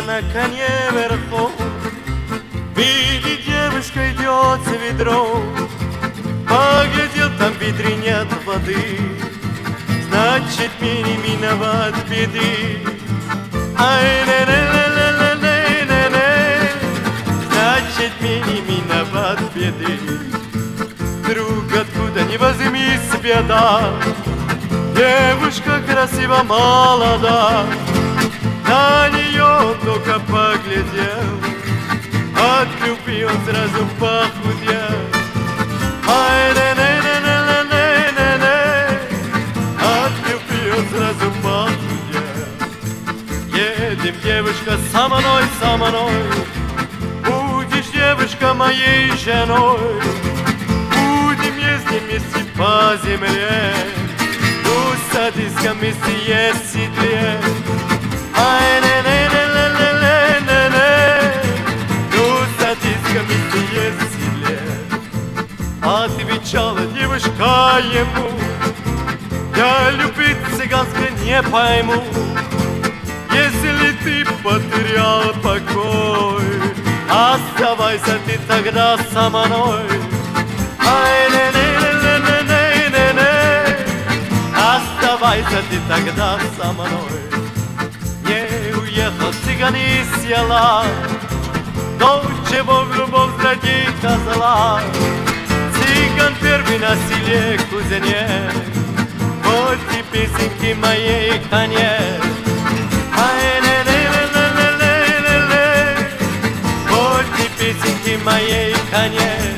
на коне верхом. Видит, девушка идет за ведром. Поглядел, там в ведре нет воды, значит, мне не миновать беды. Ай-не-не-не-не-не-не-не, значит, мне не миновать беды. Друг, откуда ни возьмись, беда, девушка красива, молода. На нее только поглядел, от любви он сразу похудел. Ай-не-не-не-не-не-не-не, от любви он сразу похудел. Едем, девушка, со мной, со мной, будешь, девушка, моей женой. Будем ездить вместе по земле, садись-ка вместе есть в седле. Ай-не-не-не-не-не-не-не, садись-ка вместе есть в седле. Отвечала девушка ему: я любить цыганской не пойму. Если ты потерял покой, оставайся ты тогда со мной. Ай-не-не-не-не-не-не-не, оставайся ты тогда со мной. Не уехал цыган из села, но чего в любовь злодей козла. Цыган первый на селе кузнец, вот и песенки моей конец. Ай-не-не-не-не-не-не, вот и песенки моей конец.